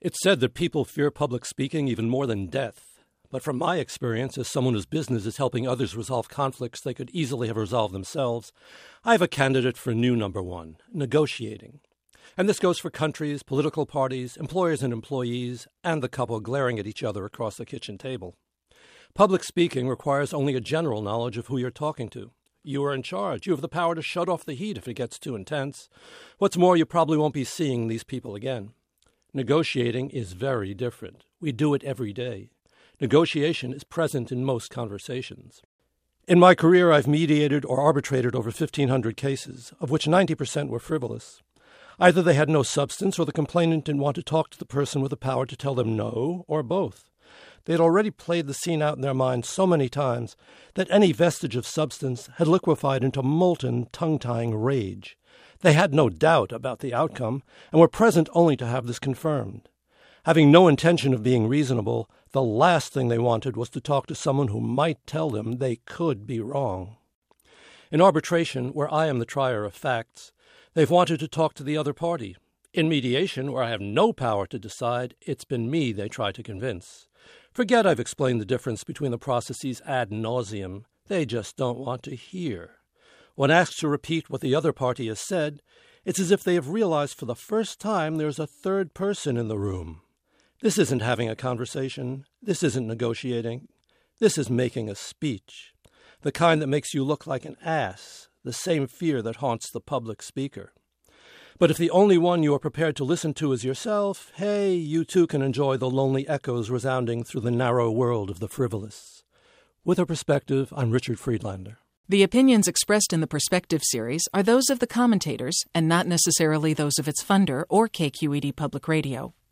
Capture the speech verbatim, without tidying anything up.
It's said that people fear public speaking even more than death. But from my experience as someone whose business is helping others resolve conflicts they could easily have resolved themselves, I have a candidate for new number one, negotiating. And this goes for countries, political parties, employers and employees, and the couple glaring at each other across the kitchen table. Public speaking requires only a general knowledge of who you're talking to. You are in charge. You have the power to shut off the heat if it gets too intense. What's more, you probably won't be seeing these people again. Negotiating is very different. We do it every day. Negotiation is present in most conversations. In my career, I've mediated or arbitrated over fifteen hundred cases, of which ninety percent were frivolous. Either they had no substance or the complainant didn't want to talk to the person with the power to tell them no, or both. They had already played the scene out in their minds so many times that any vestige of substance had liquefied into molten, tongue-tying rage. They had no doubt about the outcome and were present only to have this confirmed. Having no intention of being reasonable, the last thing they wanted was to talk to someone who might tell them they could be wrong. In arbitration, where I am the trier of facts, they've wanted to talk to the other party. In mediation, where I have no power to decide, it's been me they try to convince. Forget I've explained the difference between the processes ad nauseum. They just don't want to hear. When asked to repeat what the other party has said, it's as if they have realized for the first time there's a third person in the room. This isn't having a conversation. This isn't negotiating. This is making a speech. The kind that makes you look like an ass, the same fear that haunts the public speaker. But if the only one you are prepared to listen to is yourself, hey, you too can enjoy the lonely echoes resounding through the narrow world of the frivolous. With a perspective, I'm Richard Friedlander. The opinions expressed in the Perspective series are those of the commentators and not necessarily those of its funder or K Q E D Public Radio.